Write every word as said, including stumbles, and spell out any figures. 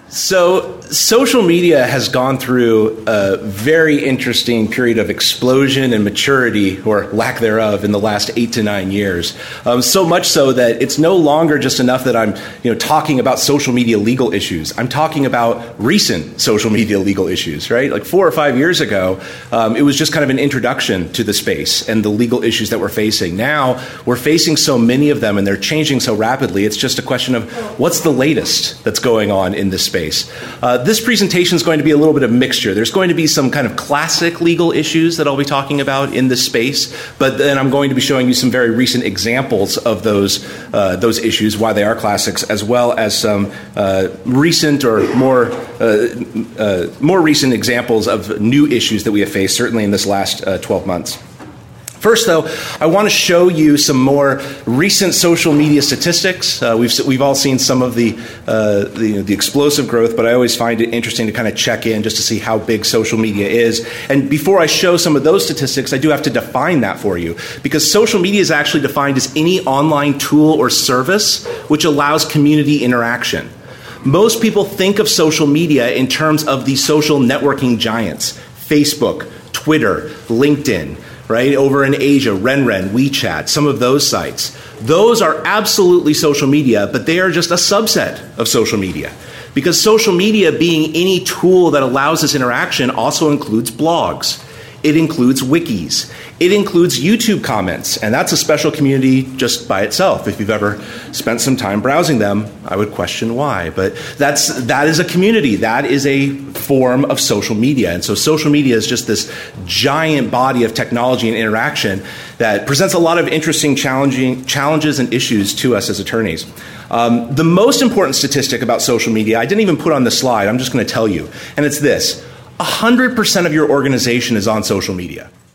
So social media has gone through a very interesting period of explosion and maturity, or lack thereof, in the last eight to nine years. Um, so much so that it's no longer just enough that I'm, you know, talking about social media legal issues. I'm talking about recent social media legal issues, right? Like four or five years ago, um, it was just kind of an introduction to the space and the legal issues that we're facing. Now, we're facing so many of them and they're changing so rapidly. It's just a question of what's the latest that's going on in this space. Uh, this presentation is going to be a little bit of mixture. There's going to be some kind of classic legal issues that I'll be talking about in this space, but then I'm going to be showing you some very recent examples of those uh, those issues, why they are classics, as well as some uh, recent or more uh, uh, more recent examples of new issues that we have faced, certainly in this last uh, twelve months. First, though, I want to show you some more recent social media statistics. Uh, we've we've all seen some of the, uh, the the explosive growth, but I always find it interesting to kind of check in just to see how big social media is. And before I show some of those statistics, I do have to define that for you, because social media is actually defined as any online tool or service which allows community interaction. Most people think of social media in terms of the social networking giants: Facebook, Twitter, LinkedIn. Right? Over in Asia, Renren, WeChat, some of those sites. Those are absolutely social media, but they are just a subset of social media. Because social media, being any tool that allows this interaction, also includes blogs. It includes wikis. It includes YouTube comments, and that's a special community just by itself. If you've ever spent some time browsing them, I would question why. But that's that is a community. That is a form of social media. And so social media is just this giant body of technology and interaction that presents a lot of interesting challenging challenges and issues to us as attorneys. Um, the most important statistic about social media, I didn't even put on the slide, I'm just going to tell you, and it's this: one hundred percent of your organization is on social media.